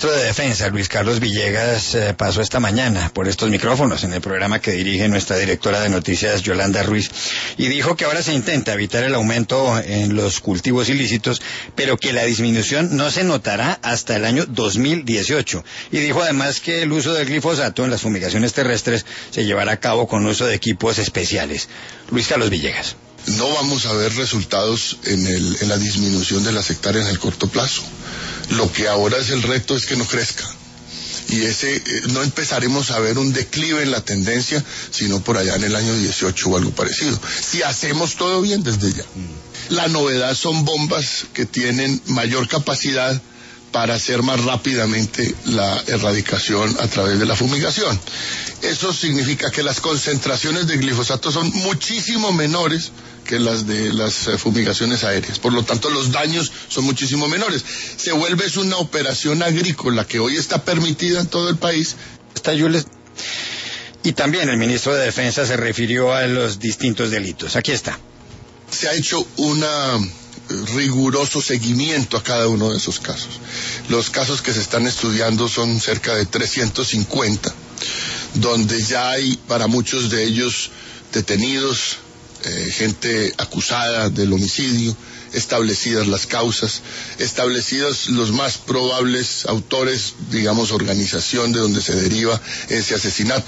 ministro de Defensa, Luis Carlos Villegas, pasó esta mañana por estos micrófonos en el programa que dirige nuestra directora de noticias, Yolanda Ruiz, y dijo que ahora se intenta evitar el aumento en los cultivos ilícitos, pero que la disminución no se notará hasta el año 2018. Y dijo además que el uso del glifosato en las fumigaciones terrestres se llevará a cabo con uso de equipos especiales. Luis Carlos Villegas. No vamos a ver resultados en la disminución de las hectáreas en el corto plazo. Lo que ahora es el reto es que no crezca. Y no empezaremos a ver un declive en la tendencia, sino por allá en el año 18 o algo parecido. Si hacemos todo bien desde ya. La novedad son bombas que tienen mayor capacidad para hacer más rápidamente la erradicación a través de la fumigación. Eso significa que las concentraciones de glifosato son muchísimo menores que las de las fumigaciones aéreas. Por lo tanto, los daños son muchísimo menores. Se vuelve una operación agrícola que hoy está permitida en todo el país. Y también el ministro de Defensa se refirió a los distintos delitos. Aquí está. Se ha hecho un riguroso seguimiento a cada uno de esos casos. Los casos que se están estudiando son cerca de 350, donde ya hay para muchos de ellos detenidos, gente acusada del homicidio, establecidas las causas, establecidos los más probables autores, digamos, organización de donde se deriva ese asesinato.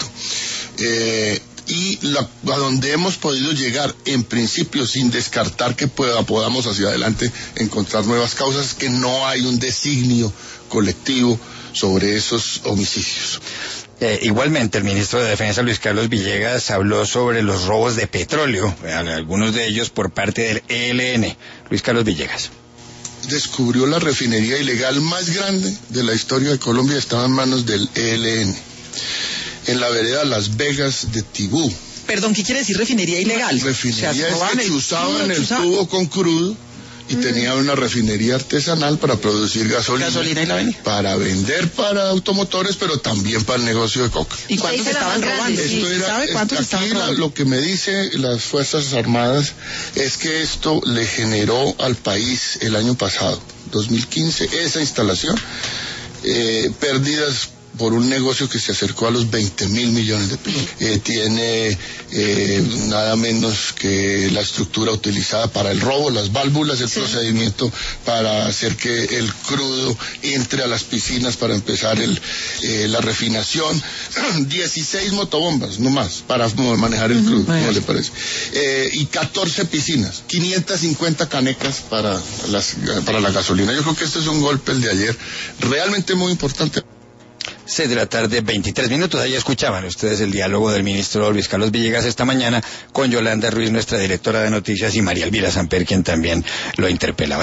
Y a donde hemos podido llegar, en principio, sin descartar que podamos hacia adelante encontrar nuevas causas, que no hay un designio colectivo sobre esos homicidios. Igualmente, el ministro de Defensa, Luis Carlos Villegas, habló sobre los robos de petróleo, algunos de ellos por parte del ELN. Luis Carlos Villegas. Descubrió la refinería ilegal más grande de la historia de Colombia, estaba en manos del ELN, en la vereda Las Vegas de Tibú. Perdón, ¿qué quiere decir refinería ilegal? Refinería es que chuzaban el tubo con crudo y tenían una refinería artesanal para producir gasolina y la venía. Para vender para automotores, pero también para el negocio de coca. ¿Y cuántos estaban robando? ¿Sabe cuántos estaban robando? Lo que me dice las Fuerzas Armadas es que esto le generó al país el año pasado, 2015, esa instalación, pérdidas por un negocio que se acercó a los 20.000 millones de pesos. Tiene nada menos que la estructura utilizada para el robo, las válvulas, el procedimiento para hacer que el crudo entre a las piscinas para empezar la refinación, 16 motobombas, no más, para manejar el crudo, ¿cómo le parece? Y 14 piscinas, 550 canecas para la gasolina. Yo creo que este es un golpe, el de ayer, realmente muy importante. 6 de la tarde, 23 minutos. Ahí escuchaban ustedes el diálogo del ministro Luis Carlos Villegas esta mañana con Yolanda Ruiz, nuestra directora de noticias, y María Elvira Samper, quien también lo interpelaba.